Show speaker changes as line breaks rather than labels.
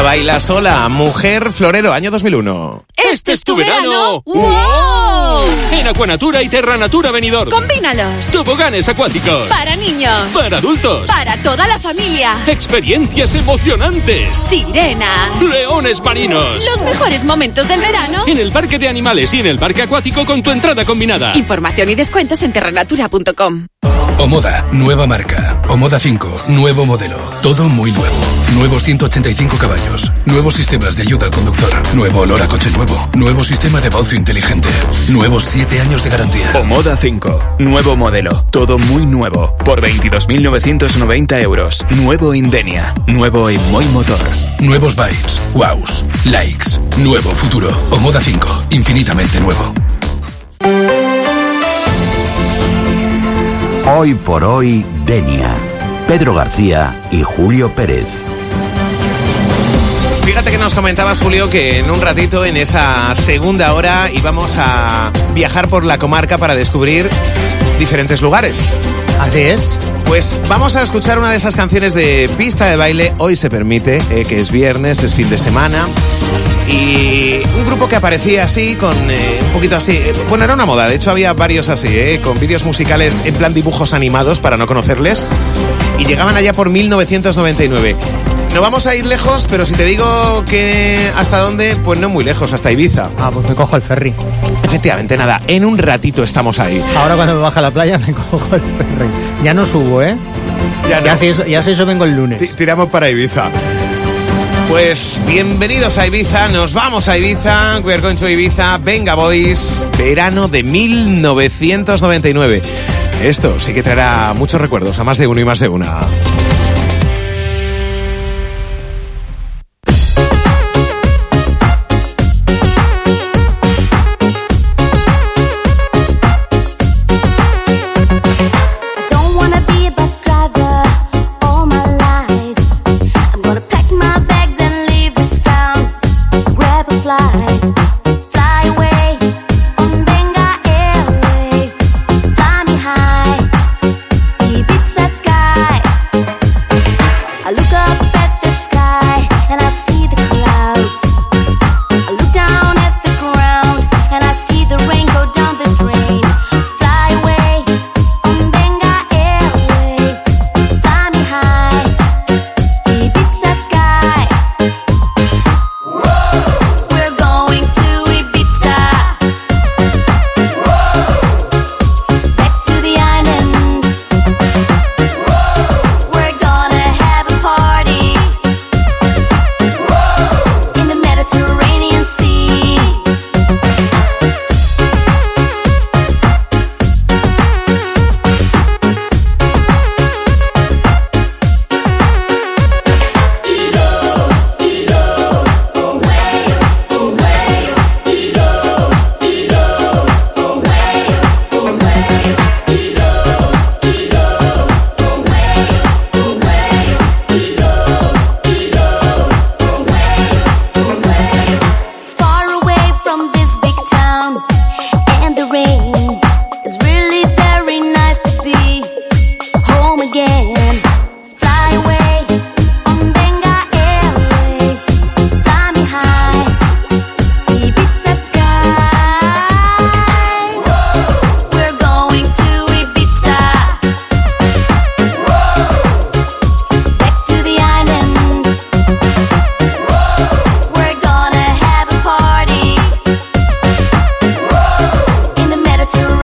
Baila sola, Mujer Florero, año 2001.
¡Este es tu verano! ¡Wow!
En Aquanatura y Terranatura Benidorm.
¡Combínalos!
Toboganes acuáticos.
Para niños.
Para adultos.
Para toda la familia.
Experiencias emocionantes.
Sirenas.
Leones marinos.
Los mejores momentos del verano.
En el parque de animales y en el parque acuático con tu entrada combinada.
Información y descuentos en terranatura.com.
Omoda, nueva marca. Omoda 5, nuevo modelo. Todo muy nuevo. Nuevos 185 caballos. Nuevos sistemas de ayuda al conductor. Nuevo olor a coche nuevo. Nuevo sistema de baucio inteligente. Nuevos 7 años de garantía.
Omoda 5, nuevo modelo. Todo muy nuevo. Por 22.990 euros. Nuevo Indenia. Nuevo Emoy Motor.
Nuevos vibes. Wows. Likes. Nuevo futuro. Omoda 5, infinitamente nuevo.
Hoy por hoy, Denia. Pedro García y Julio Pérez.
Fíjate que nos comentabas, Julio, que en un ratito, en esa segunda hora, íbamos a viajar por la comarca para descubrir diferentes lugares.
Así es.
Pues vamos a escuchar una de esas canciones de pista de baile. Hoy se permite, que es viernes, es fin de semana. Y un grupo que aparecía así, con un poquito así. Bueno, era una moda, de hecho había varios así, con vídeos musicales en plan dibujos animados para no conocerles. Y llegaban allá por 1999. No vamos a ir lejos, pero si te digo que hasta dónde, pues no muy lejos, hasta Ibiza.
Ah, pues me cojo el ferry.
Efectivamente, nada, en un ratito estamos ahí.
Ahora cuando me baja a la playa me cojo el ferry. Ya no subo, ¿eh?
Ya no.
Ya sé eso vengo el lunes.
Tiramos para Ibiza. Pues bienvenidos a Ibiza, nos vamos a Ibiza, we are going to Ibiza, Venga Boys, verano de 1999. Esto sí que traerá muchos recuerdos a más de uno y más de una.